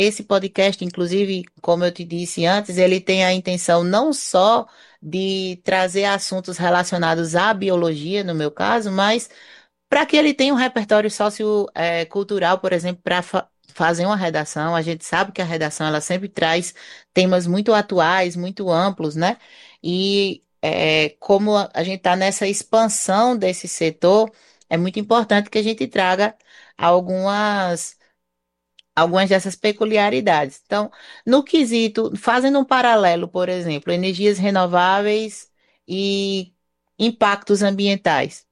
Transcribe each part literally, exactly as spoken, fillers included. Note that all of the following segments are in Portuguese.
Esse podcast, inclusive, como eu te disse antes, ele tem a intenção não só de trazer assuntos relacionados à biologia, no meu caso, mas para que ele tenha um repertório sociocultural, por exemplo, para fazer uma redação. A gente sabe que a redação ela sempre traz temas muito atuais, muito amplos, né? E é, como a a gente está nessa expansão desse setor, é muito importante que a gente traga algumas algumas dessas peculiaridades. Então, no quesito, fazendo um paralelo, por exemplo, energias renováveis e impactos ambientais.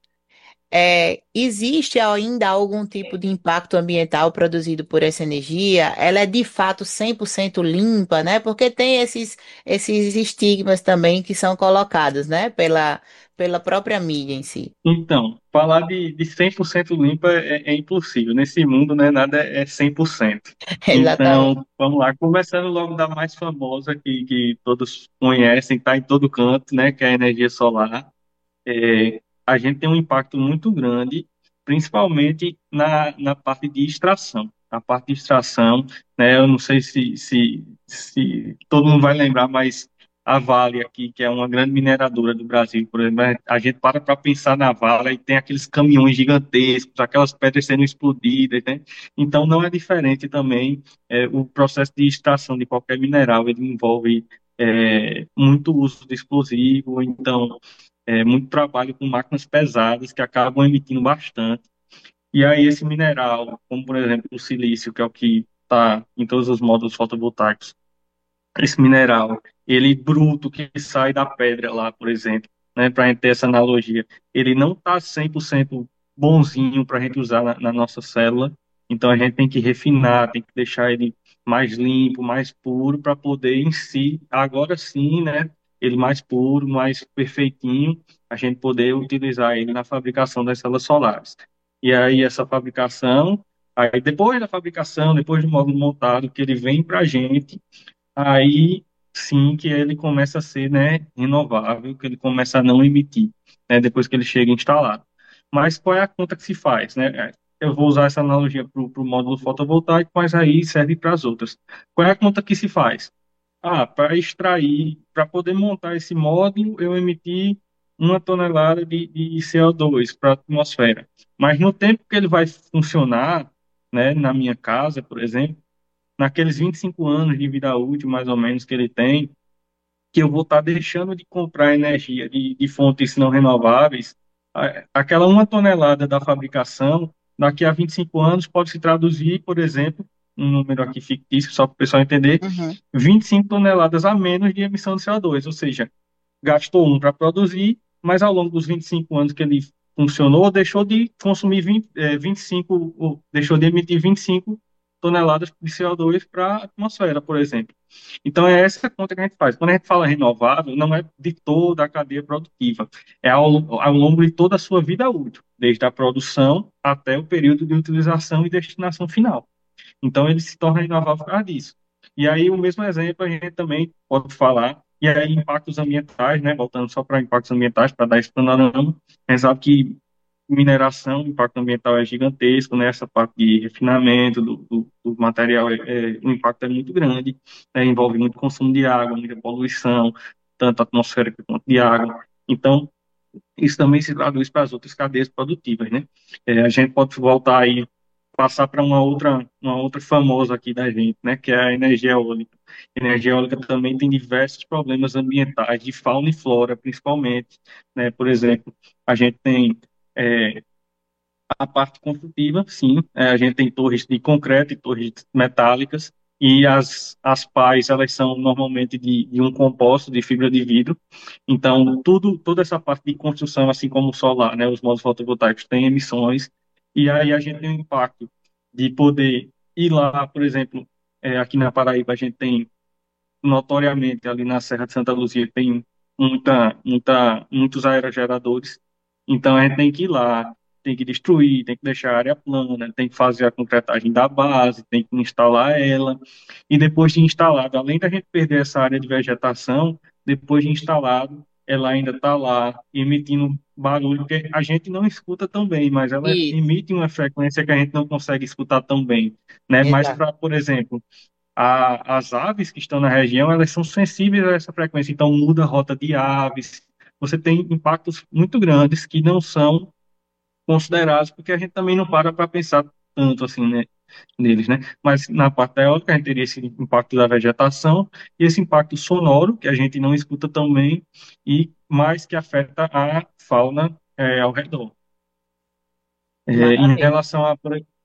É, existe ainda algum tipo de impacto ambiental produzido por essa energia? Ela é de fato cem por cento limpa, né? Porque tem esses, esses estigmas também que são colocados, né? Pela, pela própria mídia em si. Então, falar de, de cem por cento limpa é, é impossível. Nesse mundo, né, nada é cem por cento. Exatamente. Então, vamos lá. Começando logo da mais famosa, que, que todos conhecem, está em todo canto, né, que é a energia solar. É, a gente tem um impacto muito grande, principalmente na, na parte de extração. A parte de extração, né, eu não sei se, se, se todo mundo vai lembrar, mas a Vale aqui, que é uma grande mineradora do Brasil, por exemplo, a gente para para pensar na Vale e tem aqueles caminhões gigantescos, aquelas pedras sendo explodidas, né? Então não é diferente também é, o processo de extração de qualquer mineral, ele envolve é, muito uso de explosivo, então é, muito trabalho com máquinas pesadas que acabam emitindo bastante. E aí esse mineral, como por exemplo o silício, que é o que está em todos os módulos fotovoltaicos, esse mineral, ele bruto que sai da pedra lá, por exemplo, né, para a gente ter essa analogia, ele não está cem por cento bonzinho para a gente usar na, na nossa célula, então a gente tem que refinar, tem que deixar ele mais limpo, mais puro, para poder em si, agora sim, né, ele mais puro, mais perfeitinho, a gente poder utilizar ele na fabricação das células solares. E aí essa fabricação, aí depois da fabricação, depois do módulo montado, que ele vem para a gente, aí sim que ele começa a ser, né, renovável, que ele começa a não emitir, né, depois que ele chega instalado. Mas qual é a conta que se faz, né? É, Eu vou usar essa analogia para o módulo fotovoltaico, mas aí serve para as outras. Qual é a conta que se faz? Ah, para extrair, para poder montar esse módulo, eu emiti uma tonelada de, de C O dois para a atmosfera. Mas no tempo que ele vai funcionar, né, na minha casa, por exemplo, naqueles vinte e cinco anos de vida útil, mais ou menos, que ele tem, que eu vou estar deixando de comprar energia de, de fontes não renováveis, a- aquela uma tonelada da fabricação, daqui a vinte e cinco anos, pode se traduzir, por exemplo, um número aqui fictício, só para o pessoal entender, Uhum. vinte e cinco toneladas a menos de emissão de C O dois, ou seja, gastou um para produzir, mas ao longo dos vinte e cinco anos que ele funcionou, deixou de consumir vinte, eh, vinte e cinco, ou deixou de emitir vinte e cinco toneladas de C O dois para a atmosfera, por exemplo. Então, é essa conta que a gente faz. Quando a gente fala renovável, não é de toda a cadeia produtiva, é ao, ao longo de toda a sua vida útil, desde a produção até o período de utilização e destinação final. Então, ele se torna renovável por causa disso. E aí, o mesmo exemplo, a gente também pode falar, e aí, impactos ambientais, né? Voltando só para impactos ambientais, para dar esse panorama, a gente sabe que mineração, o impacto ambiental é gigantesco, né? Essa parte de refinamento do, do, do material, é, é, o impacto é muito grande, né? Envolve muito consumo de água, muita poluição, tanto atmosférica quanto de água. Então, isso também se traduz para as outras cadeias produtivas, né? É, a gente pode voltar aí, passar para uma outra, uma outra famosa aqui da gente, né? Que é a energia eólica. A energia eólica também tem diversos problemas ambientais, de fauna e flora, principalmente, né? Por exemplo, a gente tem é, a parte construtiva, sim, é, a gente tem torres de concreto e torres metálicas, e as, as pás, elas são normalmente de, de um composto de fibra de vidro. Então, tudo, toda essa parte de construção, assim como o solar, né, os módulos fotovoltaicos têm emissões, e aí a gente tem um impacto de poder ir lá, por exemplo, é, aqui na Paraíba, a gente tem notoriamente ali na Serra de Santa Luzia tem muita, muita, muitos aerogeradores. Então a gente tem que ir lá, tem que destruir, tem que deixar a área plana, tem que fazer a concretagem da base, tem que instalar ela. E depois de instalado, além da gente perder essa área de vegetação, depois de instalado, ela ainda está lá emitindo barulho que a gente não escuta tão bem, mas ela Isso, emite uma frequência que a gente não consegue escutar tão bem, né? Mas exato. para, por exemplo, a- as aves que estão na região, elas são sensíveis a essa frequência, então muda a rota de aves. Você tem impactos muito grandes que não são considerados, porque a gente também não para para pensar tanto assim, né, neles, né? Mas na parte eólica a gente teria esse impacto da vegetação e esse impacto sonoro, que a gente não escuta tão bem, e mais que afeta a fauna é, ao redor. É, em Maravilha. relação a,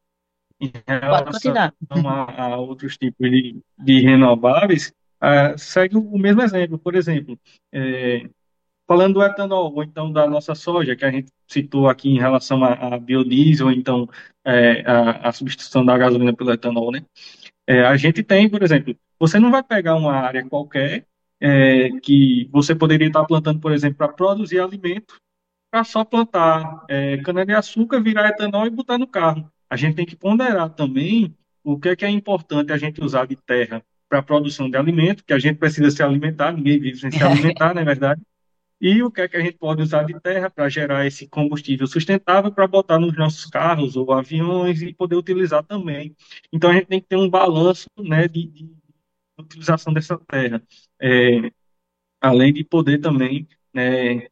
em Pode relação continuar. a, a outros tipos de, de renováveis, ah, segue o mesmo exemplo. Por exemplo, é, falando do etanol, ou então da nossa soja, que a gente citou aqui em relação a, a biodiesel, ou então é, a, a substituição da gasolina pelo etanol, né? É, a gente tem, por exemplo, você não vai pegar uma área qualquer é, que você poderia estar plantando, por exemplo, para produzir alimento, para só plantar é, cana-de-açúcar, virar etanol e botar no carro. A gente tem que ponderar também o que é que é importante a gente usar de terra para a produção de alimento, que a gente precisa se alimentar, ninguém vive sem se alimentar, não é verdade? E o que é que a gente pode usar de terra para gerar esse combustível sustentável para botar nos nossos carros ou aviões e poder utilizar também. Então a gente tem que ter um balanço, né, de, de utilização dessa terra, é, além de poder também, né,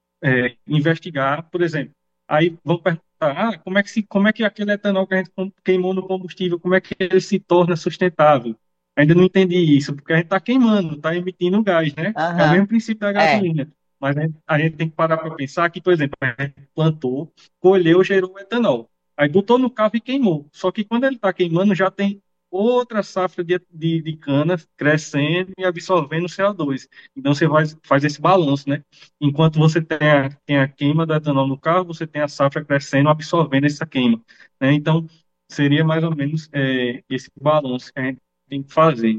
é, investigar, por exemplo. Aí vão perguntar, ah, como é que se, como é que aquele etanol que a gente com- queimou no combustível, como é que ele se torna sustentável? Ainda não entendi isso, porque a gente está queimando, está emitindo gás, né? É o Aham. mesmo princípio da É. gasolina. Mas a gente, a gente tem que parar para pensar que, por exemplo, a gente plantou, colheu, gerou etanol. Aí botou no carro e queimou. Só que quando ele está queimando, já tem outra safra de, de, de canas crescendo e absorvendo C O dois. Então você faz, faz esse balanço, né? Enquanto você tem a, tem a queima do etanol no carro, você tem a safra crescendo, absorvendo essa queima, né? Então, seria mais ou menos é, esse balanço que a gente tem que fazer.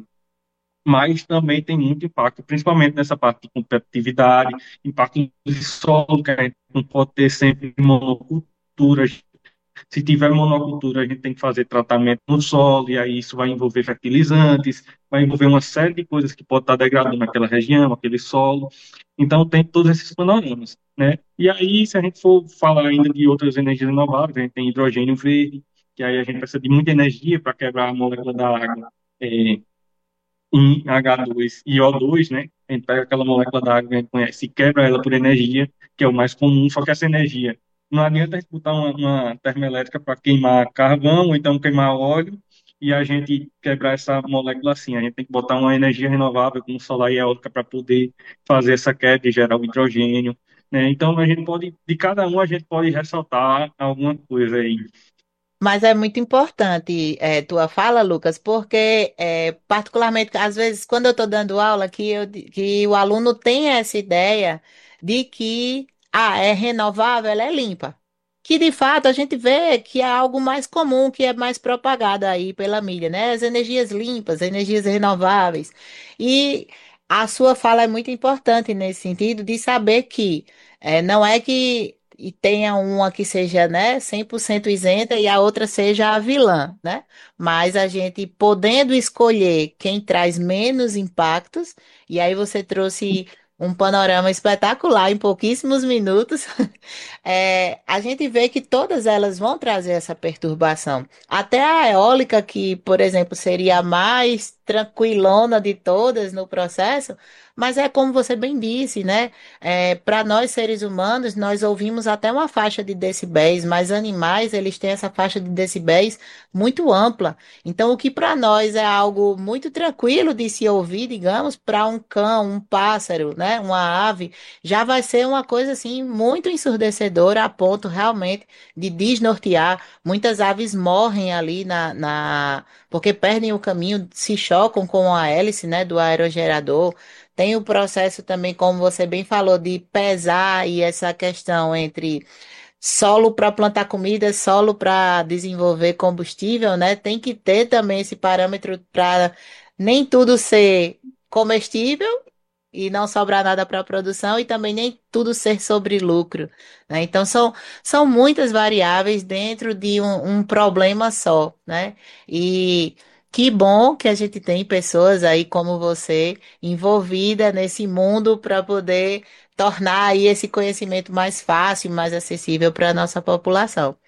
Mas também tem muito impacto, principalmente nessa parte de competitividade, impacto de solo, que a gente não pode ter sempre monoculturas. Se tiver monocultura, a gente tem que fazer tratamento no solo, e aí isso vai envolver fertilizantes, vai envolver uma série de coisas que pode estar degradando aquela região, aquele solo. Então, tem todos esses panoramas, né? E aí, se a gente for falar ainda de outras energias renováveis, a gente tem hidrogênio verde, que aí a gente precisa de muita energia para quebrar a molécula da água é, em H dois e O dois, né? A gente pega aquela molécula da água que a gente conhece e quebra ela por energia, que é o mais comum, só que essa energia não adianta a gente botar uma, uma termoelétrica para queimar carvão ou então queimar óleo e a gente quebrar essa molécula assim. A gente tem que botar uma energia renovável, como solar e eólica, para poder fazer essa quebra e gerar o hidrogênio, né? Então, a gente pode, de cada um, a gente pode ressaltar alguma coisa aí. Mas é muito importante é, tua fala, Lucas, porque é, particularmente às vezes quando eu estou dando aula que, eu, que o aluno tem essa ideia de que ah, é renovável, ela é limpa. Que de fato a gente vê que é algo mais comum, que é mais propagado aí pela mídia, né? As energias limpas, energias renováveis. E a sua fala é muito importante nesse sentido de saber que é, não é que e tenha uma que seja, né, cem por cento isenta e a outra seja a vilã, né? Mas a gente podendo escolher quem traz menos impactos, e aí você trouxe um panorama espetacular em pouquíssimos minutos, é, a gente vê que todas elas vão trazer essa perturbação. Até a eólica, que, por exemplo, seria a mais tranquilona de todas no processo, mas é como você bem disse, né? É, para nós seres humanos, nós ouvimos até uma faixa de decibéis, mas animais, eles têm essa faixa de decibéis muito ampla. Então, o que para nós é algo muito tranquilo de se ouvir, digamos, para um cão, um pássaro, né, uma ave, já vai ser uma coisa assim muito ensurdecedora a ponto realmente de desnortear. Muitas aves morrem ali na, na... porque perdem o caminho, se chocam com a hélice, né, do aerogerador. Tem o processo também, como você bem falou, de pesar e essa questão entre solo para plantar comida, solo para desenvolver combustível, né? Tem que ter também esse parâmetro para nem tudo ser comestível e não sobrar nada para a produção e também nem tudo ser sobre lucro, né? Então são, são muitas variáveis dentro de um, um problema só, né? E que bom que a gente tem pessoas aí como você envolvida nesse mundo para poder tornar aí esse conhecimento mais fácil, mais acessível para a nossa população.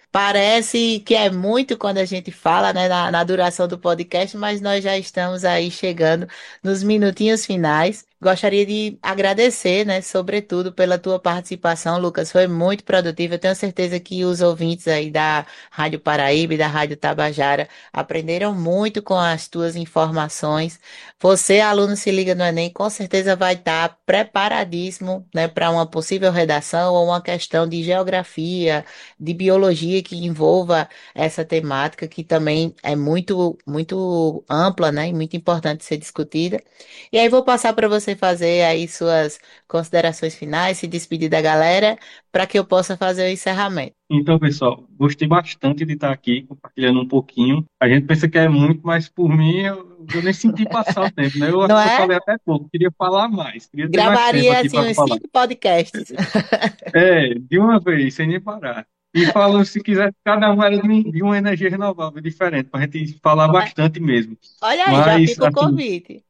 Parece que é muito quando a gente fala, né, na, na duração do podcast, mas nós já estamos aí chegando nos minutinhos finais. Gostaria de agradecer, né, sobretudo pela tua participação, Lucas. Foi muito produtivo. Eu tenho certeza que os ouvintes aí da Rádio Paraíba e da Rádio Tabajara aprenderam muito com as tuas informações. Você, aluno Se Liga no Enem, com certeza vai estar preparadíssimo, né, para uma possível redação ou uma questão de geografia, de biologia que envolva essa temática, que também é muito, muito ampla, né, e muito importante ser discutida. E aí vou passar para você fazer aí suas considerações finais, se despedir da galera, para que eu possa fazer o encerramento. Então, pessoal, gostei bastante de estar aqui compartilhando um pouquinho. A gente pensa que é muito, mas por mim eu, eu nem senti passar o tempo, né? Eu acho Não que eu é? falei até pouco, queria falar mais, queria ter mais tempo Gravaria aqui assim para uns falar. cinco podcasts. É, de uma vez, sem nem parar. E falou, se quiser, cada um era de, um- de uma energia renovável diferente, para a gente falar bastante mesmo. Olha aí, já Mas, fica o assim, convite.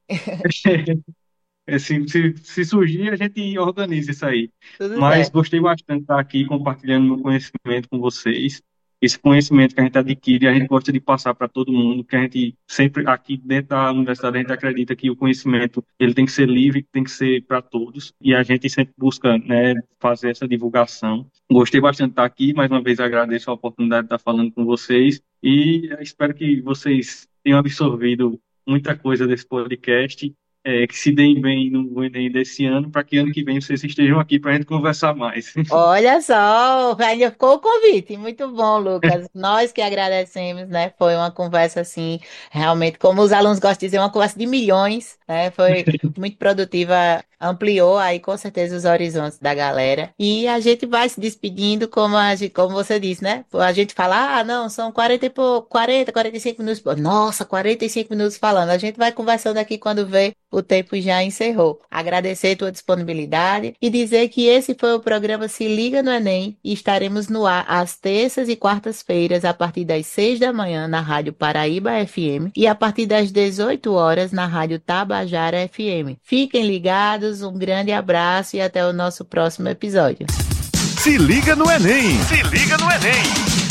é, se, se, se surgir, a gente organiza isso aí. Tudo Mas certo. gostei bastante de estar aqui compartilhando meu conhecimento com vocês. Esse conhecimento que a gente adquire, a gente gosta de passar para todo mundo, que a gente sempre, aqui dentro da universidade, a gente acredita que o conhecimento ele tem que ser livre, tem que ser para todos, e a gente sempre busca, né, fazer essa divulgação. Gostei bastante de estar aqui, mais uma vez agradeço a oportunidade de estar falando com vocês, e espero que vocês tenham absorvido muita coisa desse podcast, é, que se deem bem no Enem desse ano, para que ano que vem vocês estejam aqui para a gente conversar mais. Olha só, ainda ficou o convite. Muito bom, Lucas. Nós que agradecemos, né? Foi uma conversa assim, realmente, como os alunos gostam de dizer, uma conversa de milhões, né? Foi muito produtiva, ampliou aí com certeza os horizontes da galera. E a gente vai se despedindo, como, a gente, como você disse, né? A gente fala, ah, não, são quarenta e pouco, quarenta, quarenta e cinco minutos. Nossa, quarenta e cinco minutos falando. A gente vai conversando aqui quando vê, o tempo já encerrou. Agradecer a tua disponibilidade e dizer que esse foi o programa Se Liga no Enem e estaremos no ar às terças e quartas-feiras a partir das seis da manhã na Rádio Paraíba F M e a partir das dezoito horas na Rádio Tabajara F M. Fiquem ligados, um grande abraço e até o nosso próximo episódio. Se liga no Enem! Se liga no Enem!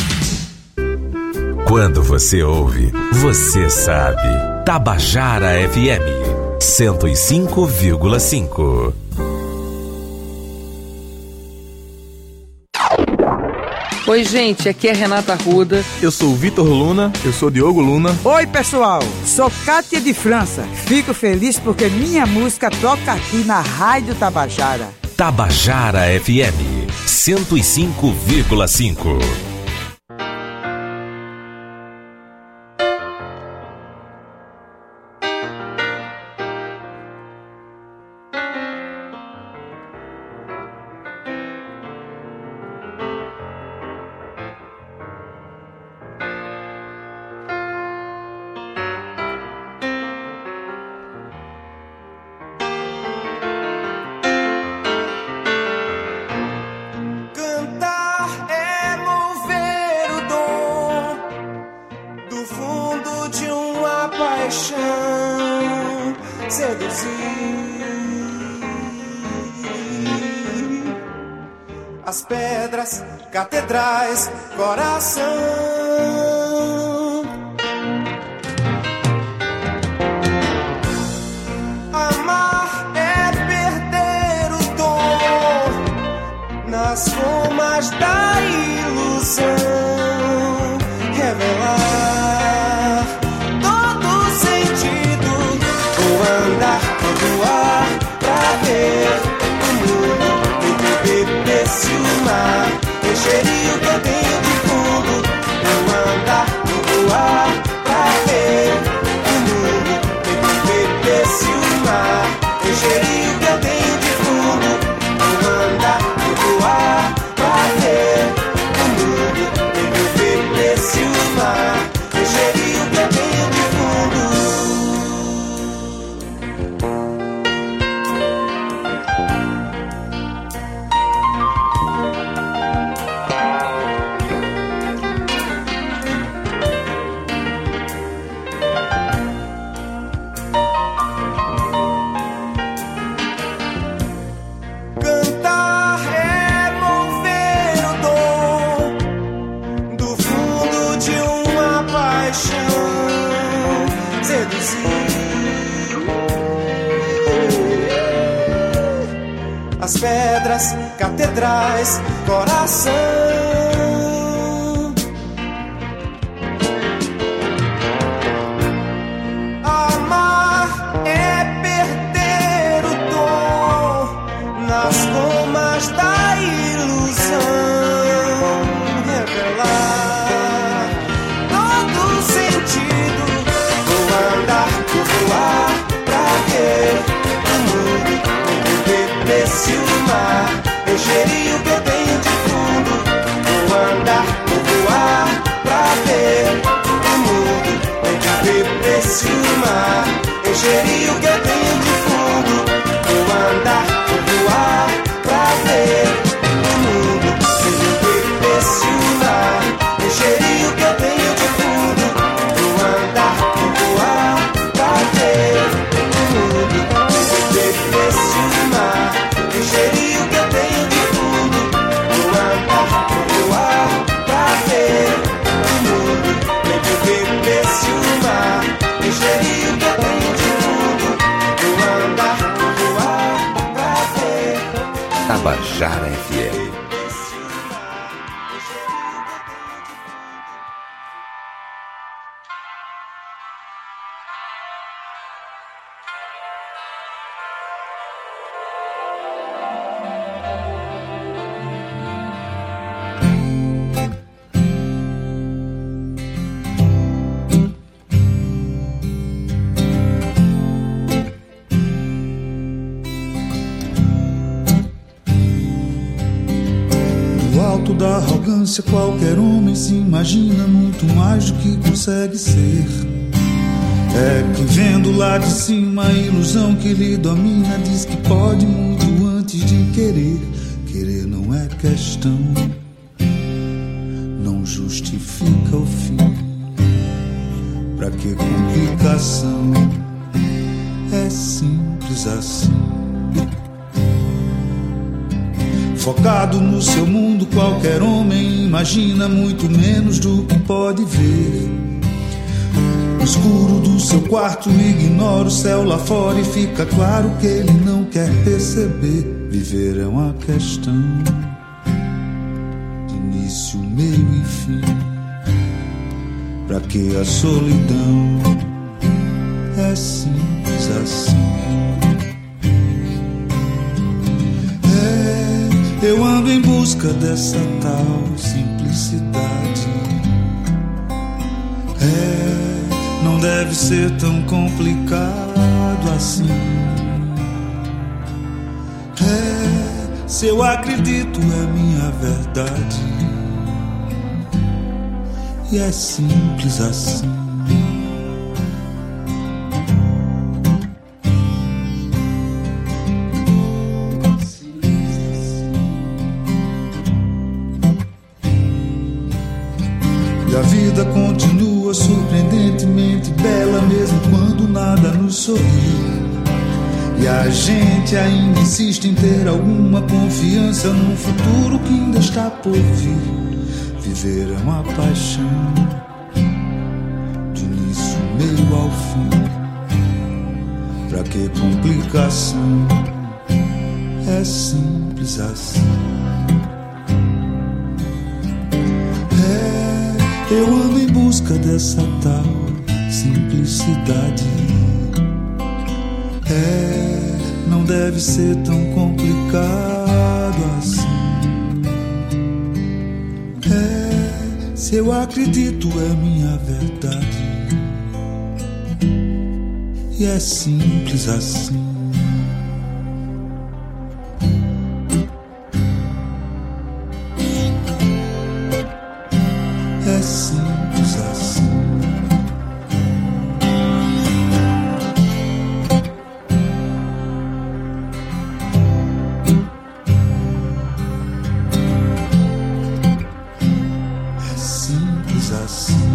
Quando você ouve, você sabe. Tabajara F M cento e cinco vírgula cinco. Oi, gente, aqui é Renata Arruda. Eu sou o Vitor Luna. Eu sou Diogo Luna. Oi, pessoal, sou Kátia de França. Fico feliz porque minha música toca aqui na Rádio Tabajara. Tabajara F M cento e cinco vírgula cinco. As pedras, catedrais, coração. Amar é perder o dom nas formas da ilusão. Revelar todo sentido, ou andar todo ar pra ver o mundo. Se o mar encheria o que eu tenho de fundo, eu andar no ar pra ver o mundo. Beber se o mar encheria o que eu tenho de fundo, eu andar no ar pra ver o mundo. Beber se o mar encheria o que eu tenho de fundo. nas pedras, catedrais, coração. Amar é perder o dom nas gomas da ilusão, revelar todo sentido. Vou andar, vou voar pra ver o mundo, beber se o mar encheria o que eu tenho de fundo. Vou andar, vou voar pra ver o mundo, beber se o mar encheria o que eu tenho de fundo. Vou andar, vou voar pra ver o mundo, beber se o mar encheria o que eu tenho de fundo. Vou andar, vou voar pra ver o mundo, beber se o mar encheria o que eu tenho de fundo. Vou andar, vou voar pra ver o mundo, beber se o mar encheria o que eu tenho de fundo. Vou andar, vou voar pra ver Tabajara F M. Do alto da arrogância qualquer homem se imagina muito mais do que consegue ser. É que vendo lá de cima a ilusão que lhe domina, diz que pode muito antes de querer. Querer não é questão, não justifica o fim. Pra que complicação? É simples assim. Focado no seu mundo, qualquer homem imagina muito menos do que pode ver. No escuro do seu quarto ignora o céu lá fora e fica claro que ele não quer perceber. Viver é uma questão de início, meio e fim. Pra que a solidão? É simples assim. Eu ando em busca dessa tal simplicidade. É, não deve ser tão complicado assim. É, se eu acredito é minha verdade. E é simples assim. A vida continua surpreendentemente bela, mesmo quando nada nos sorri. E a gente ainda insiste em ter alguma confiança num futuro que ainda está por vir. Viver é uma paixão, de início, meio ao fim. Pra que complicação? É simples assim. Eu ando em busca dessa tal simplicidade. É, não deve ser tão complicado assim. É, se eu acredito é minha verdade. E é simples assim. É simples assim. É simples assim.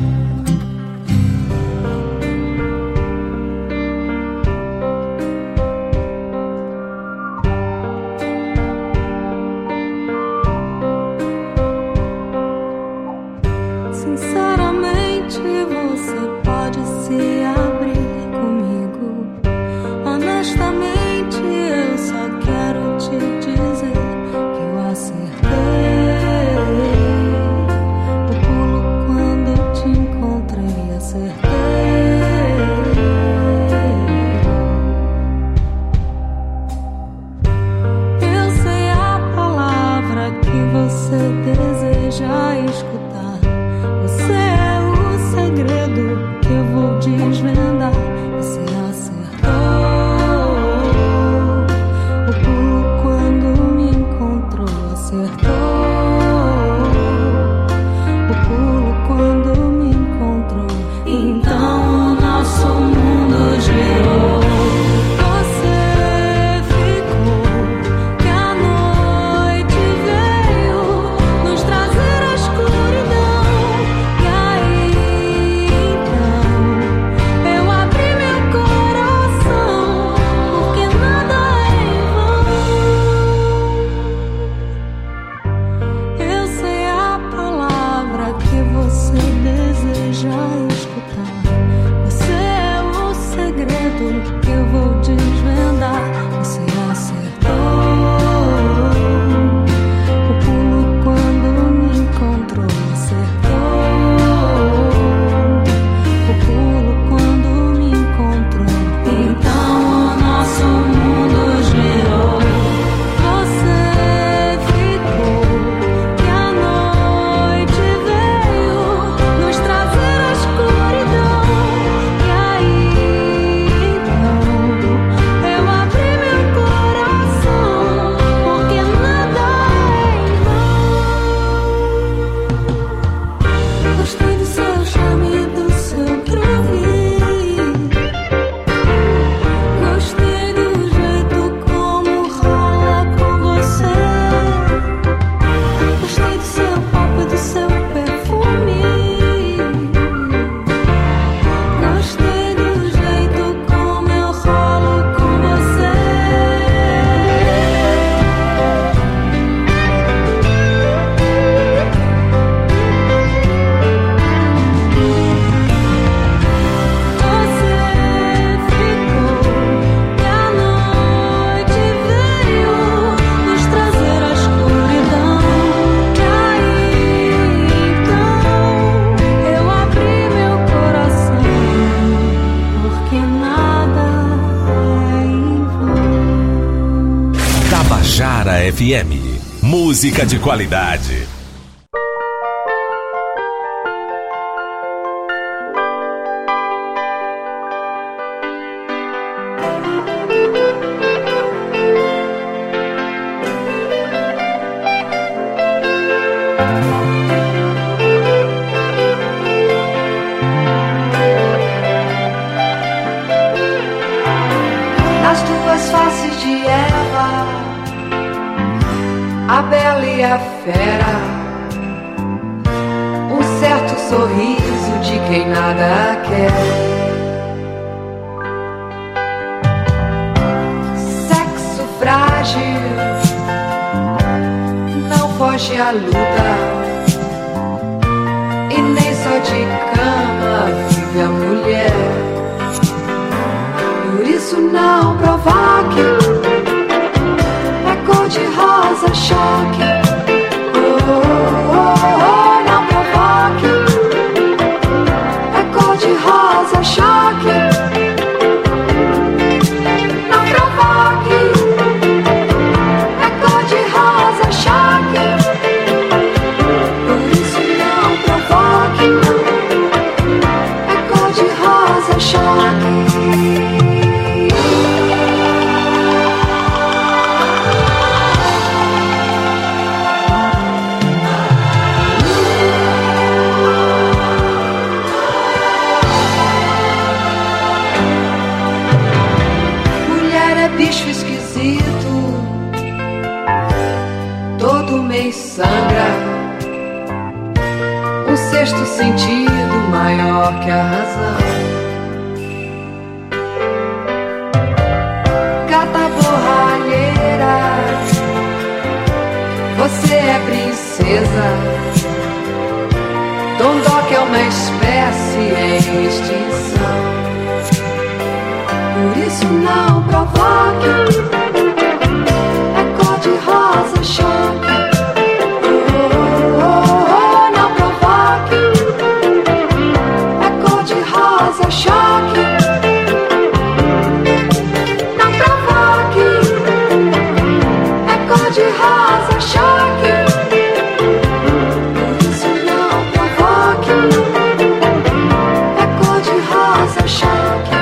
F M. Música de qualidade. Nas duas faces de Eva, a bela e a fera, um certo sorriso de quem nada quer. Sexo frágil, não foge à luta, e nem só de cama vive a mulher. Por isso não provoque, é cor de rosa choque. Oh, oh, oh, oh, não provoque, é cor de rosa choque. Não provoque, é cor de rosa choque. Por isso não provoque, não, é cor de rosa choque. Bicho esquisito, todo mês sangra, um sexto sentido maior que a razão. Gata borralheira, você é princesa. Dondoca é uma espécie em extinção. Por isso não provoque, é cor de rosa choque. Oh, oh, oh, não provoque, é cor de rosa choque. Não provoque, é cor de rosa choque. Por isso não provoque, é cor de rosa choque.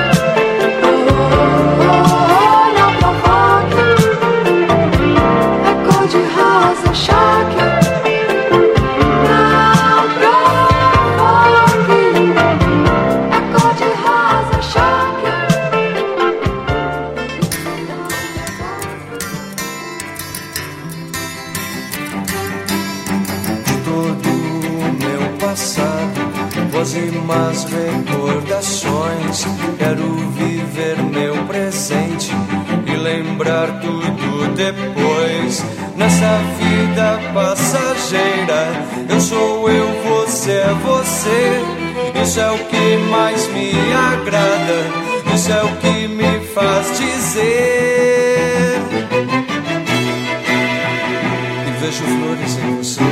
Mas recordações, quero viver meu presente e lembrar tudo depois. Nessa vida passageira, eu sou eu, você é você. Isso é o que mais me agrada, isso é o que me faz dizer. E vejo flores em você.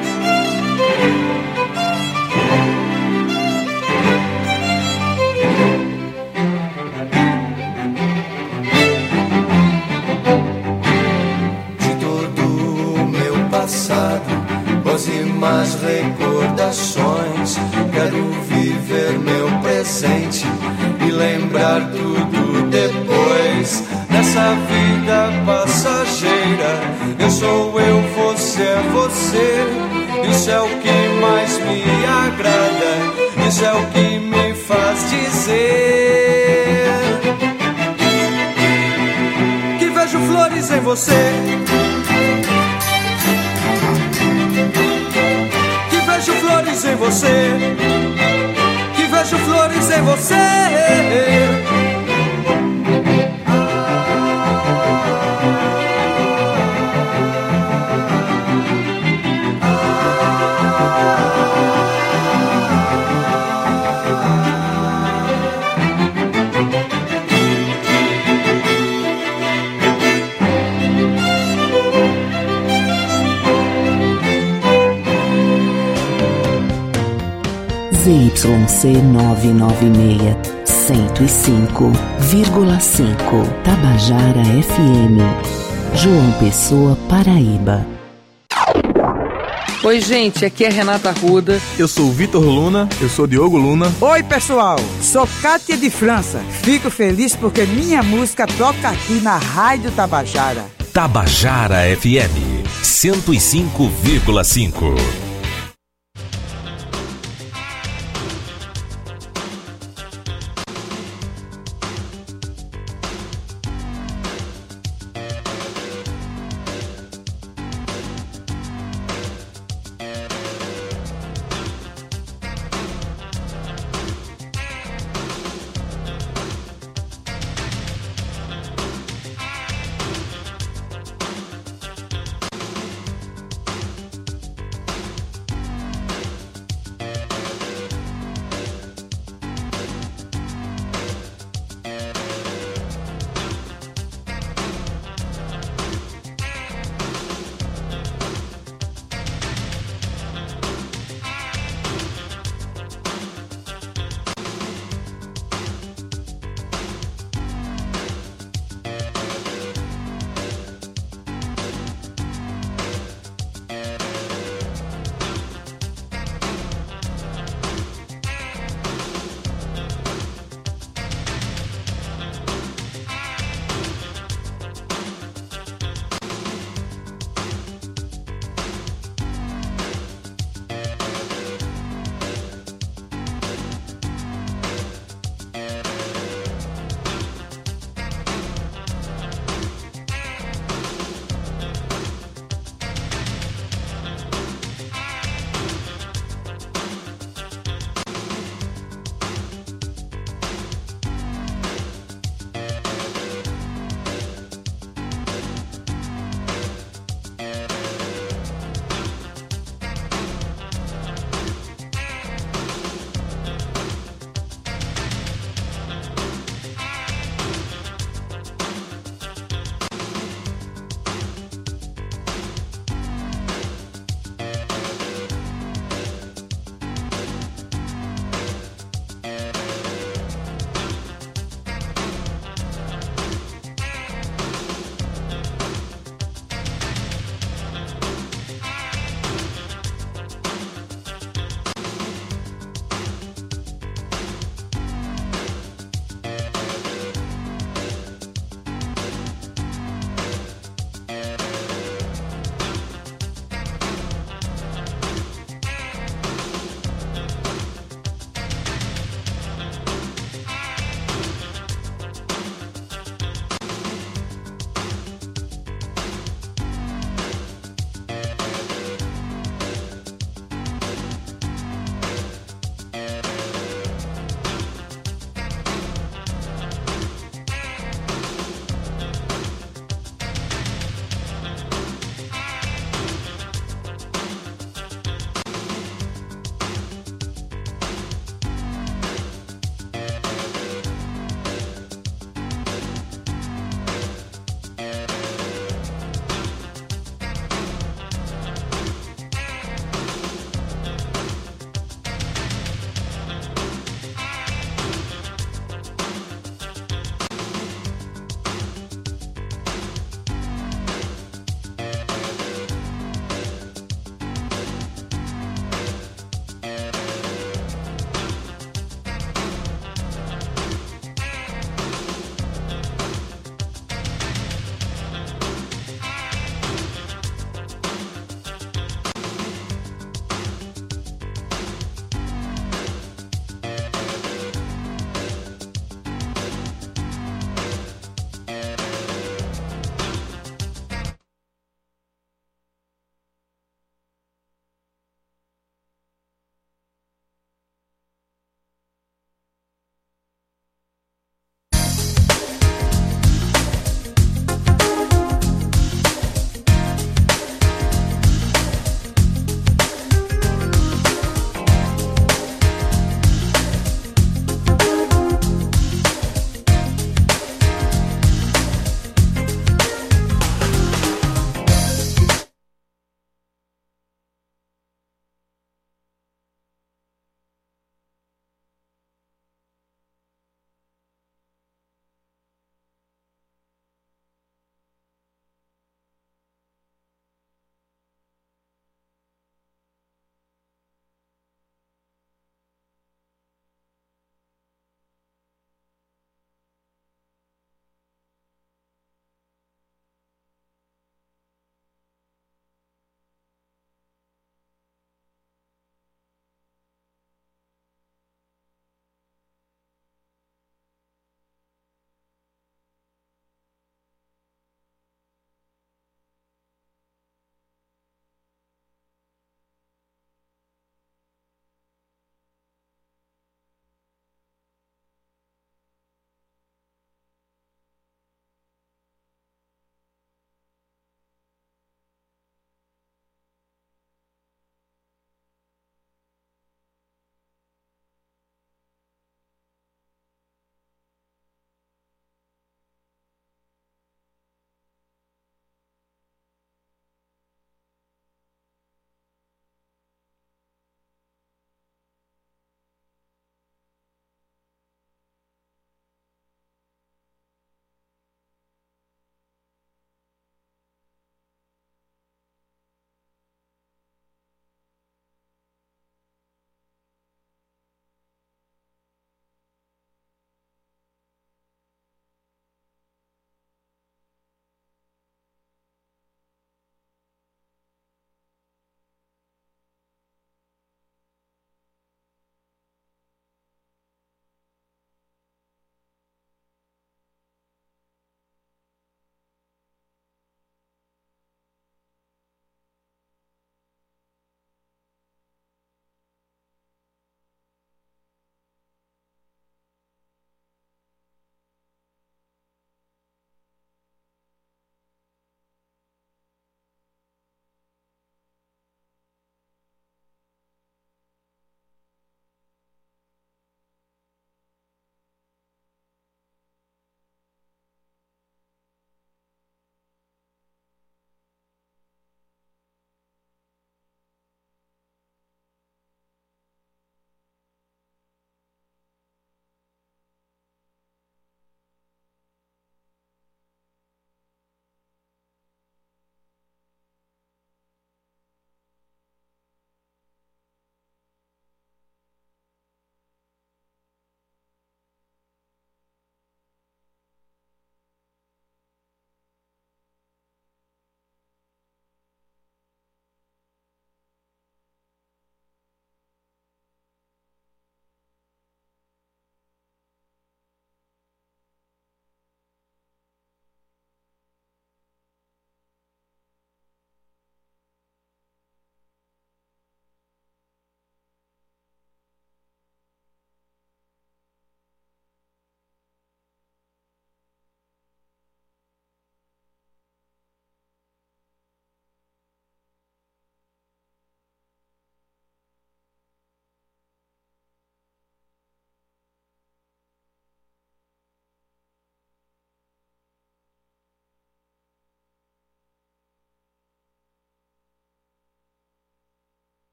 E mais recordações, quero viver meu presente e lembrar tudo depois. Nessa vida passageira, eu sou eu, você é você. Isso é o que mais me agrada, isso é o que me faz dizer que vejo flores em você. Vejo flores em você, que vejo flores em você. Z Y C nove nove seis, cento e cinco vírgula cinco Tabajara F M. João Pessoa, Paraíba. Oi, gente, aqui é Renata Arruda. Eu sou o Vitor Luna. Eu sou Diogo Luna. Oi, pessoal, sou Cátia de França. Fico feliz porque minha música toca aqui na Rádio Tabajara. Tabajara F M cento e cinco vírgula cinco.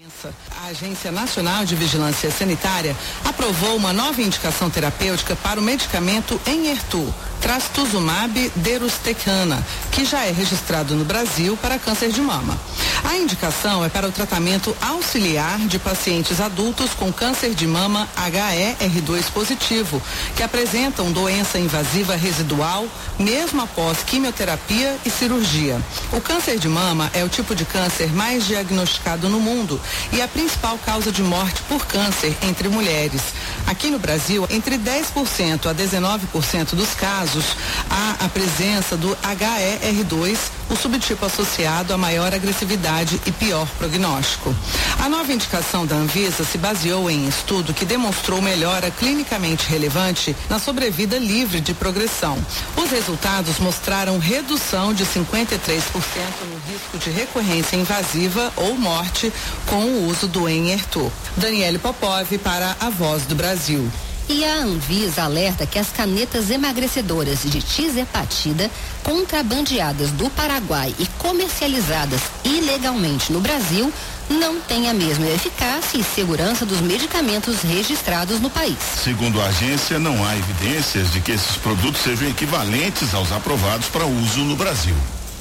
A Agência Nacional de Vigilância Sanitária aprovou uma nova indicação terapêutica para o medicamento Enhertu, trastuzumab deruxtecana, que já é registrado no Brasil para câncer de mama. A indicação é para o tratamento auxiliar de pacientes adultos com câncer de mama H E R dois positivo, que apresentam doença invasiva residual, mesmo após quimioterapia e cirurgia. O câncer de mama é o tipo de câncer mais diagnosticado no mundo e a principal causa de morte por câncer entre mulheres. Aqui no Brasil, entre dez por cento a dezenove por cento dos casos, há a presença do H E R dois, o subtipo associado a maior agressividade e pior prognóstico. A nova indicação da Anvisa se baseou em estudo que demonstrou melhora clinicamente relevante na sobrevida livre de progressão. Os resultados mostraram redução de cinquenta e três por cento no risco de recorrência invasiva ou morte com o uso do Enhertu. Daniele Popov para a Voz do Brasil. E a Anvisa alerta que as canetas emagrecedoras de tizepatida, contrabandeadas do Paraguai e comercializadas ilegalmente no Brasil, não têm a mesma eficácia e segurança dos medicamentos registrados no país. Segundo a agência, não há evidências de que esses produtos sejam equivalentes aos aprovados para uso no Brasil.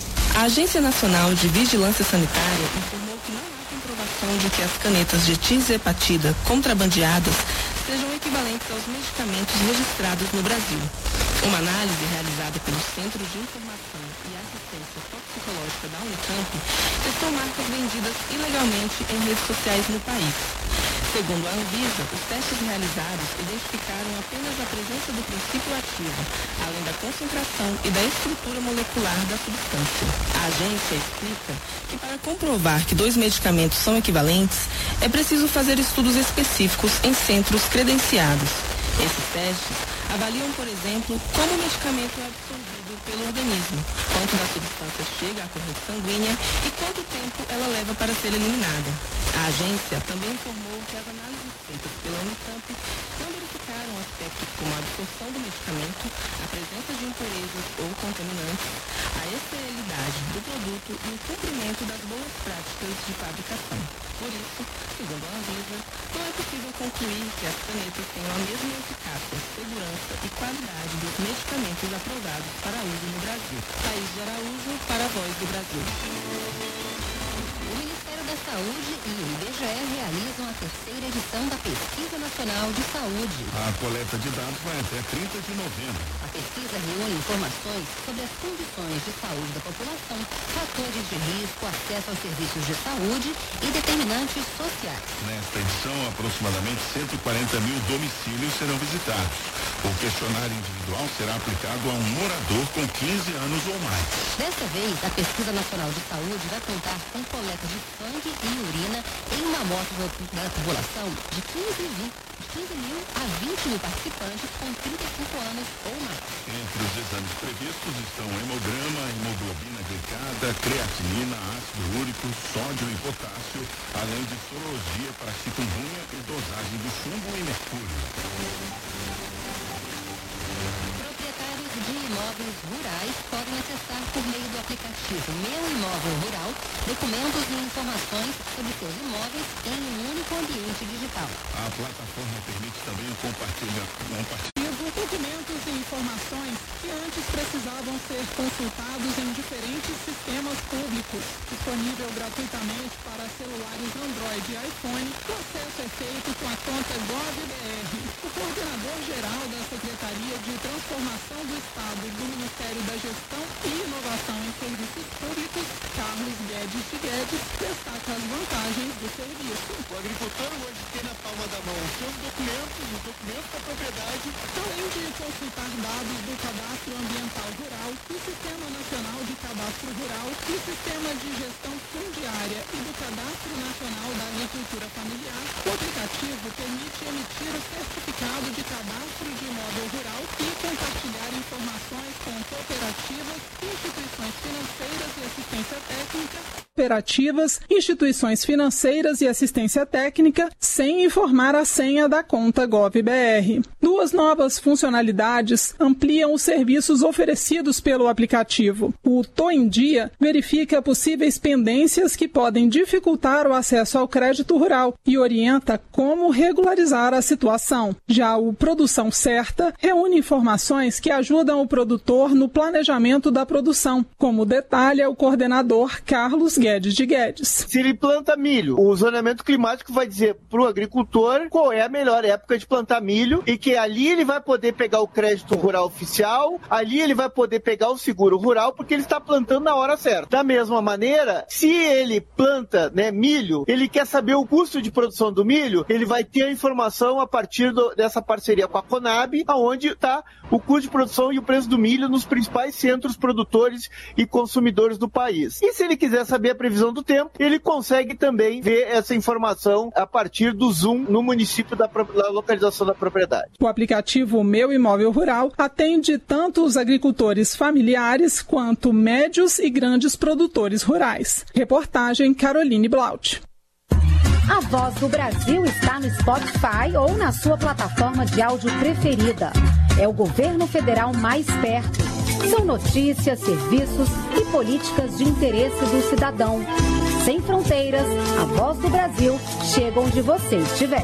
A Agência Nacional de Vigilância Sanitária informou que não há comprovação de que as canetas de tizepatida contrabandeadas sejam equivalentes aos medicamentos registrados no Brasil. Uma análise realizada pelo Centro de Informação e Assistência Toxicológica da Unicamp testou marcas vendidas ilegalmente em redes sociais no país. Segundo a Anvisa, os testes realizados identificaram apenas a presença do princípio ativo, além da concentração e da estrutura molecular da substância. A agência explica que para comprovar que dois medicamentos são equivalentes, é preciso fazer estudos específicos em centros credenciados. Esses testes avaliam, por exemplo, como o medicamento é absorvido pelo organismo, quanto da substância chega à corrente sanguínea e quanto tempo ela leva para ser eliminada. A agência também informou que as análises feitas pela Unicamp não verificaram aspectos como a absorção do medicamento, a presença de impurezas ou contaminantes, a esterilidade do produto e o cumprimento das boas práticas de fabricação. Por isso, segundo a Anvisa, não é possível concluir que as canetas tenham a mesma eficácia, segurança e qualidade dos medicamentos aprovados para uso no Brasil. Thaís de Araújo, para a Voz do Brasil. O Ministério da Saúde e o I B G E realizam a terceira edição da Pesquisa Nacional de Saúde. A coleta de dados vai até trinta de novembro. A pesquisa reúne informações sobre as condições de saúde da população, fatores de risco, acesso aos serviços de saúde e determinantes sociais. Nesta edição, aproximadamente cento e quarenta mil domicílios serão visitados. O questionário individual será aplicado a um morador com quinze anos ou mais. Desta vez, a Pesquisa Nacional de Saúde vai contar com coleta de sangue e urina em uma amostra da população de quinze mil a vinte mil participantes com trinta e cinco anos ou mais. Entre os exames previstos estão hemograma, hemoglobina glicada, creatinina, ácido úrico, sódio e potássio, além de sorologia para chikungunya e dosagem de chumbo e mercúrio. Proprietários de imóveis rurais podem acessar por meio do aplicativo Meu Imóvel Rural documentos e informações sobre seus imóveis em um único ambiente digital. A plataforma permite também o compartilhamento documentos e informações que antes precisavam ser consultados em diferentes sistemas públicos. Disponível gratuitamente para celulares Android e iPhone, o acesso é feito com a conta GovBR. O coordenador-geral da Secretaria de Transformação do Estado do Ministério da Gestão e Inovação em Serviços Públicos, Carlos Guedes de Guedes, destaca as vantagens do serviço. O agricultor hoje tem na palma da mão os seus documentos, os documentos da propriedade, além de consultar dados do Cadastro Ambiental Rural, do Sistema Nacional de Cadastro Rural, do Sistema de Gestão Fundiária e do Cadastro Nacional da Agricultura Familiar. O aplicativo permite emitir o certificado de cadastro de imóvel rural e compartilhar informações com cooperativas, instituições financeiras e assistência técnica, cooperativas, instituições financeiras e assistência técnica, sem informar a senha da conta GovBR. Duas novas funcionalidades ampliam os serviços oferecidos pelo aplicativo. O Tô em Dia verifica possíveis pendências que podem dificultar o acesso ao crédito rural e orienta como regularizar a situação. Já o Produção Certa reúne informações que ajudam o produtor no planejamento da produção, como detalha o coordenador Carlos Guedes de Guedes. Se ele planta milho, o zoneamento climático vai dizer para o agricultor qual é a melhor época de plantar milho e que ali ele vai poder pegar o crédito rural oficial, ali ele vai poder pegar o seguro rural porque ele está plantando na hora certa. Da mesma maneira, se ele planta, né, milho, ele quer saber o custo de produção do milho, ele vai ter a informação a partir do, dessa parceria com a Conab, aonde está o custo de produção e o preço do milho nos principais centros produtores e consumidores do país. E se ele quiser saber a previsão do tempo, ele consegue também ver essa informação a partir do Zoom no município da, da localização da propriedade. O aplicativo Meu Imóvel Rural atende tanto os agricultores familiares quanto médios e grandes produtores rurais. Reportagem Caroline Blaut. A Voz do Brasil está no Spotify ou na sua plataforma de áudio preferida. É o governo federal mais perto. São notícias, serviços e políticas de interesse do cidadão. Sem fronteiras, a Voz do Brasil chega onde você estiver.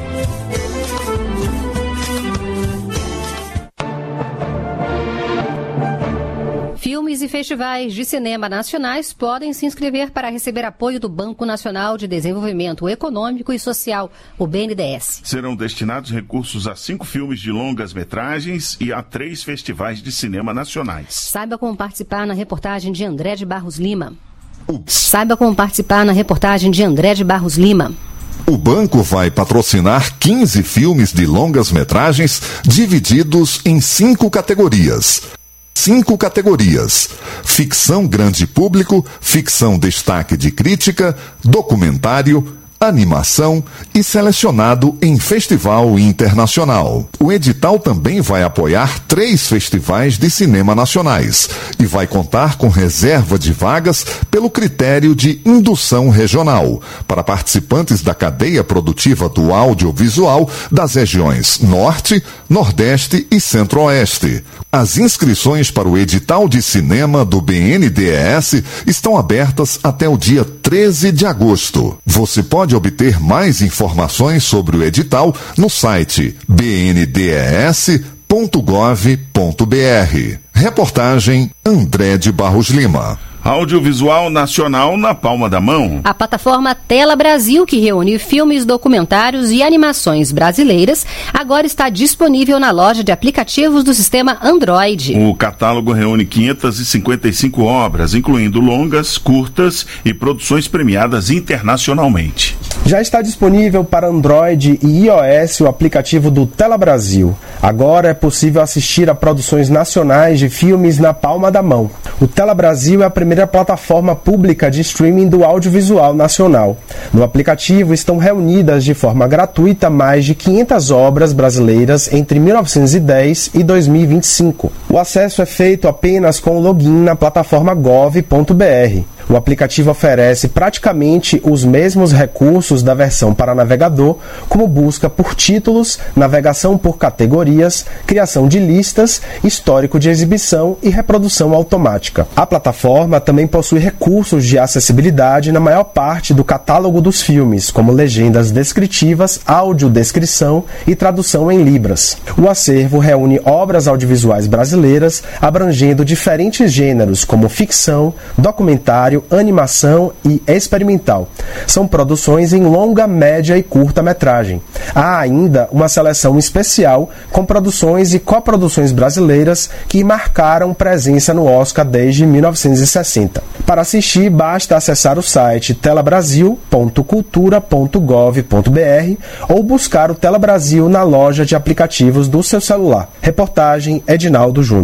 Filmes e festivais de cinema nacionais podem se inscrever para receber apoio do Banco Nacional de Desenvolvimento Econômico e Social, o B N D E S. Serão destinados recursos a cinco filmes de longas metragens e a três festivais de cinema nacionais. Saiba como participar na reportagem de André de Barros Lima. Ups. Saiba como participar na reportagem de André de Barros Lima. O banco vai patrocinar quinze filmes de longas metragens divididos em cinco categorias. Cinco categorias: ficção grande público, ficção destaque de crítica, documentário, animação e selecionado em festival internacional. O edital também vai apoiar três festivais de cinema nacionais e vai contar com reserva de vagas pelo critério de indução regional para participantes da cadeia produtiva do audiovisual das regiões Norte, Nordeste e Centro-Oeste. As inscrições para o edital de cinema do B N D E S estão abertas até o dia treze de agosto. Você pode obter mais informações sobre o edital no site b n d e s ponto gov ponto b r. Reportagem André de Barros Lima. Audiovisual nacional na palma da mão. A plataforma Tela Brasil, que reúne filmes, documentários e animações brasileiras, agora está disponível na loja de aplicativos do sistema Android. O catálogo reúne quinhentas e cinquenta e cinco obras, incluindo longas, curtas e produções premiadas internacionalmente. Já está disponível para Android e iOS o aplicativo do Tela Brasil. Agora é possível assistir a produções nacionais de filmes na palma da mão. O Tela Brasil é a primeira plataforma pública de streaming do audiovisual nacional. No aplicativo estão reunidas de forma gratuita mais de quinhentas obras brasileiras entre mil novecentos e dez e dois mil e vinte e cinco. O acesso é feito apenas com o login na plataforma gov ponto b r. O aplicativo oferece praticamente os mesmos recursos da versão para navegador, como busca por títulos, navegação por categorias, criação de listas, histórico de exibição e reprodução automática. A plataforma também possui recursos de acessibilidade na maior parte do catálogo dos filmes, como legendas descritivas, audiodescrição e tradução em libras. O acervo reúne obras audiovisuais brasileiras abrangendo diferentes gêneros, como ficção, documentário, animação e experimental. São produções em longa, média e curta metragem. Há ainda uma seleção especial com produções e coproduções brasileiras que marcaram presença no Oscar desde mil novecentos e sessenta. Para assistir, basta acessar o site telabrasil ponto cultura ponto gov ponto b r ou buscar o Tela Brasil na loja de aplicativos do seu celular. Reportagem Edinaldo Júnior.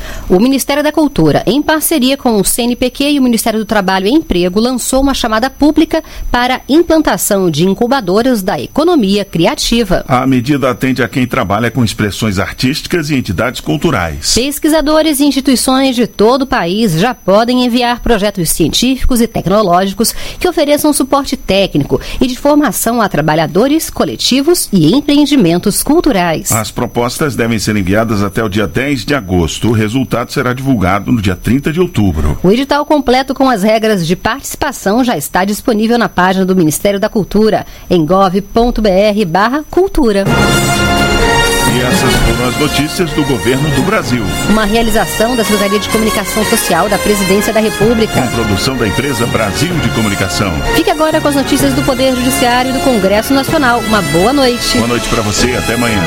O Ministério da Cultura, em parceria com o C N Pq e o Ministério do Trabalho e Emprego, lançou uma chamada pública para implantação de incubadoras da economia criativa. A medida atende a quem trabalha com expressões artísticas e entidades culturais. Pesquisadores e instituições de todo o país já podem enviar projetos científicos e tecnológicos que ofereçam suporte técnico e de formação a trabalhadores, coletivos e empreendimentos culturais. As propostas devem ser enviadas até o dia dez de agosto. O resultado será divulgado no dia trinta de outubro. O edital completo com as regras de participação já está disponível na página do Ministério da Cultura, em gov ponto br barra cultura. E essas foram as notícias do governo do Brasil. Uma realização da Secretaria de Comunicação Social da Presidência da República. Com produção da empresa Brasil de Comunicação. Fique agora com as notícias do Poder Judiciário e do Congresso Nacional. Uma boa noite. Boa noite para você e até amanhã.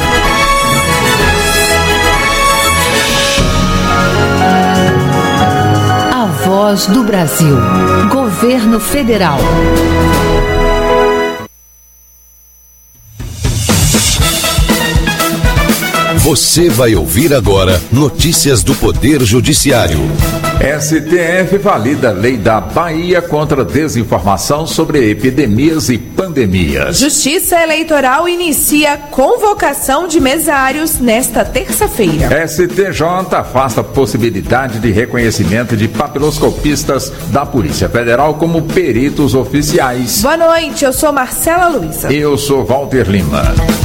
A Voz do Brasil. Governo Federal. Você vai ouvir agora notícias do Poder Judiciário. S T F valida a lei da Bahia contra desinformação sobre epidemias e pandemias. Justiça Eleitoral inicia convocação de mesários nesta terça-feira. S T J afasta a possibilidade de reconhecimento de papiloscopistas da Polícia Federal como peritos oficiais. Boa noite, eu sou Marcela Luiza. Eu sou Walter Lima.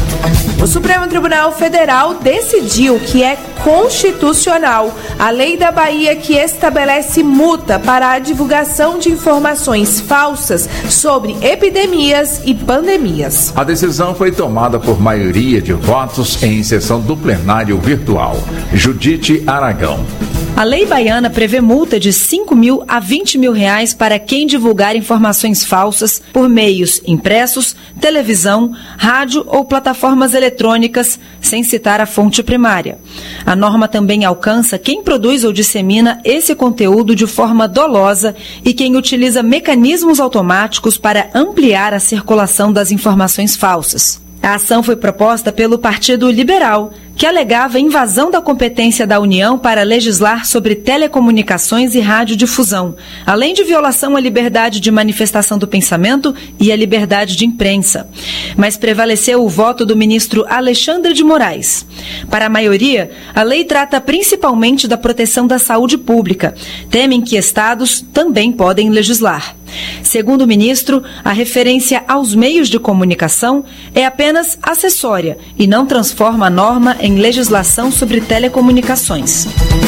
O Supremo Tribunal Federal decidiu que é constitucional a lei da Bahia que estabelece multa para a divulgação de informações falsas sobre epidemias e pandemias. A decisão foi tomada por maioria de votos em sessão do plenário virtual. Judite Aragão. A lei baiana prevê multa de cinco mil a vinte mil reais para quem divulgar informações falsas por meios impressos, televisão, rádio ou plataformas eletrônicas, sem citar a fonte primária. A norma também alcança quem produz ou dissemina esse conteúdo de forma dolosa e quem utiliza mecanismos automáticos para ampliar a circulação das informações falsas. A ação foi proposta pelo Partido Liberal, que alegava invasão da competência da União para legislar sobre telecomunicações e radiodifusão, além de violação à liberdade de manifestação do pensamento e à liberdade de imprensa. Mas prevaleceu o voto do ministro Alexandre de Moraes. Para a maioria, a lei trata principalmente da proteção da saúde pública. Temem que estados também podem legislar. Segundo o ministro, a referência aos meios de comunicação é apenas acessória e não transforma a norma em legislação sobre telecomunicações.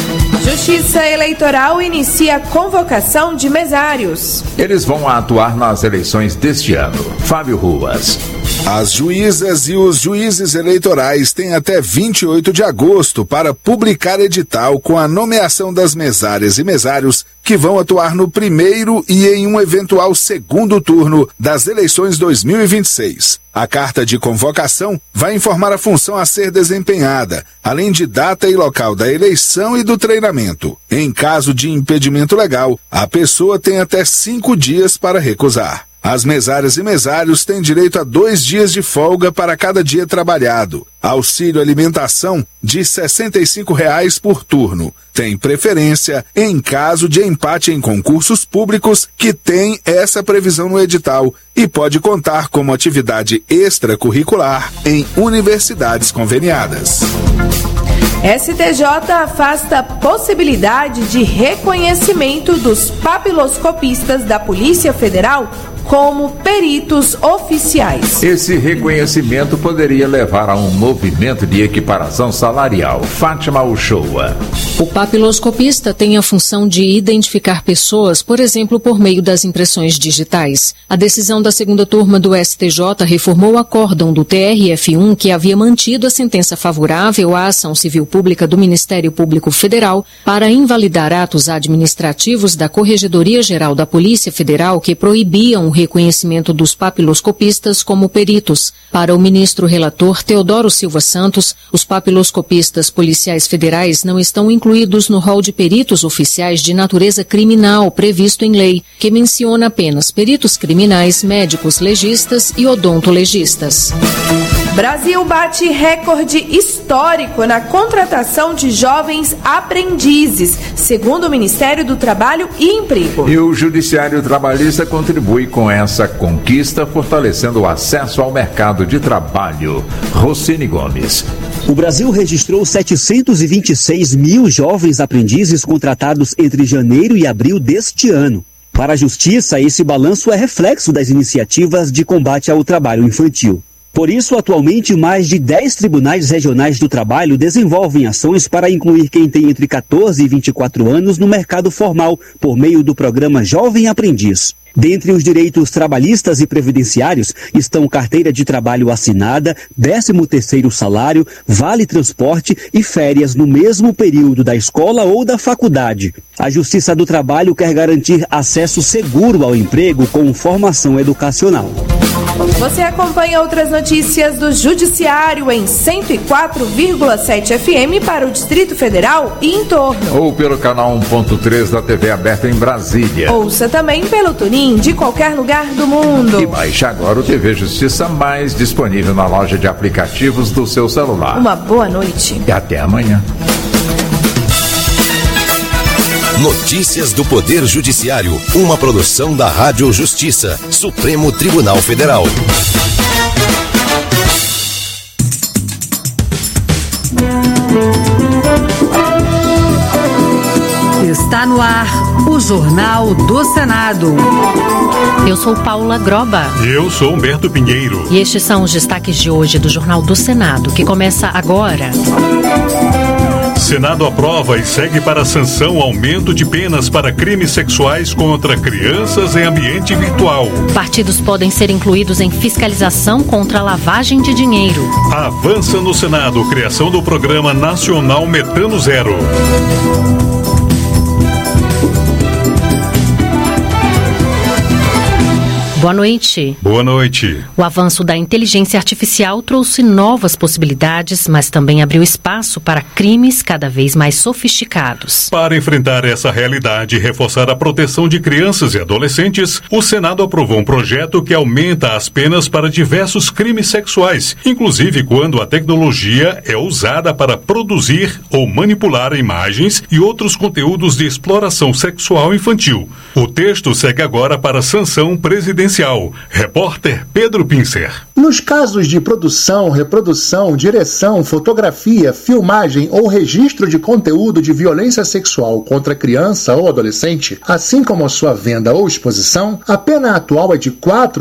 Justiça Eleitoral inicia convocação de mesários. Eles vão atuar nas eleições deste ano. Fábio Ruas. As juízas e os juízes eleitorais têm até vinte e oito de agosto para publicar edital com a nomeação das mesárias e mesários que vão atuar no primeiro e em um eventual segundo turno das eleições dois mil e vinte e seis. A carta de convocação vai informar a função a ser desempenhada, além de data e local da eleição e do treinamento. Em caso de impedimento legal, a pessoa tem até cinco dias para recusar. As mesárias e mesários têm direito a dois dias de folga para cada dia trabalhado. Auxílio alimentação de sessenta e cinco reais por turno. Tem preferência em caso de empate em concursos públicos que tem essa previsão no edital e pode contar como atividade extracurricular em universidades conveniadas. S T J afasta a possibilidade de reconhecimento dos papiloscopistas da Polícia Federal como peritos oficiais. Esse reconhecimento poderia levar a um movimento de equiparação salarial. Fátima Uchoa. O papiloscopista tem a função de identificar pessoas, por exemplo, por meio das impressões digitais. A decisão da segunda turma do S T J reformou o acórdão do T R F um que havia mantido a sentença favorável à ação civil pública do Ministério Público Federal para invalidar atos administrativos da Corregedoria Geral da Polícia Federal que proibiam o reconhecimento dos papiloscopistas como peritos. Para o ministro relator Teodoro Silva Santos, os papiloscopistas policiais federais não estão incluídos no rol de peritos oficiais de natureza criminal previsto em lei, que menciona apenas peritos criminais, médicos legistas e odontolegistas. Brasil bate recorde histórico na contratação de jovens aprendizes, segundo o Ministério do Trabalho e Emprego. E o Judiciário Trabalhista contribui com essa conquista, fortalecendo o acesso ao mercado de trabalho. Rocine Gomes. O Brasil registrou setecentos e vinte e seis mil jovens aprendizes contratados entre janeiro e abril deste ano. Para a Justiça, esse balanço é reflexo das iniciativas de combate ao trabalho infantil. Por isso, atualmente, mais de dez tribunais regionais do trabalho desenvolvem ações para incluir quem tem entre catorze e vinte e quatro anos no mercado formal, por meio do programa Jovem Aprendiz. Dentre os direitos trabalhistas e previdenciários estão carteira de trabalho assinada, décimo terceiro salário, vale transporte e férias no mesmo período da escola ou da faculdade. A Justiça do Trabalho quer garantir acesso seguro ao emprego com formação educacional. Você acompanha outras notícias do Judiciário em cento e quatro vírgula sete F M para o Distrito Federal e em torno. Ou pelo canal um ponto três da T V aberta em Brasília. Ouça também pelo Tunin de qualquer lugar do mundo. E baixe agora o T V Justiça Mais, disponível na loja de aplicativos do seu celular. Uma boa noite. E até amanhã. Notícias do Poder Judiciário, uma produção da Rádio Justiça, Supremo Tribunal Federal. Está no ar o Jornal do Senado. Eu sou Paula Groba. E eu sou Humberto Pinheiro. E estes são os destaques de hoje do Jornal do Senado, que começa agora. Senado aprova e segue para a sanção aumento de penas para crimes sexuais contra crianças em ambiente virtual. Partidos podem ser incluídos em fiscalização contra a lavagem de dinheiro. Avança no Senado criação do Programa Nacional Metano Zero. Boa noite. Boa noite. O avanço da inteligência artificial trouxe novas possibilidades, mas também abriu espaço para crimes cada vez mais sofisticados. Para enfrentar essa realidade e reforçar a proteção de crianças e adolescentes, o Senado aprovou um projeto que aumenta as penas para diversos crimes sexuais, inclusive quando a tecnologia é usada para produzir ou manipular imagens e outros conteúdos de exploração sexual infantil. O texto segue agora para a sanção presidencial. Repórter Pedro Pincer. Nos casos de produção, reprodução, direção, fotografia, filmagem ou registro de conteúdo de violência sexual contra criança ou adolescente, assim como a sua venda ou exposição, a pena atual é de quatro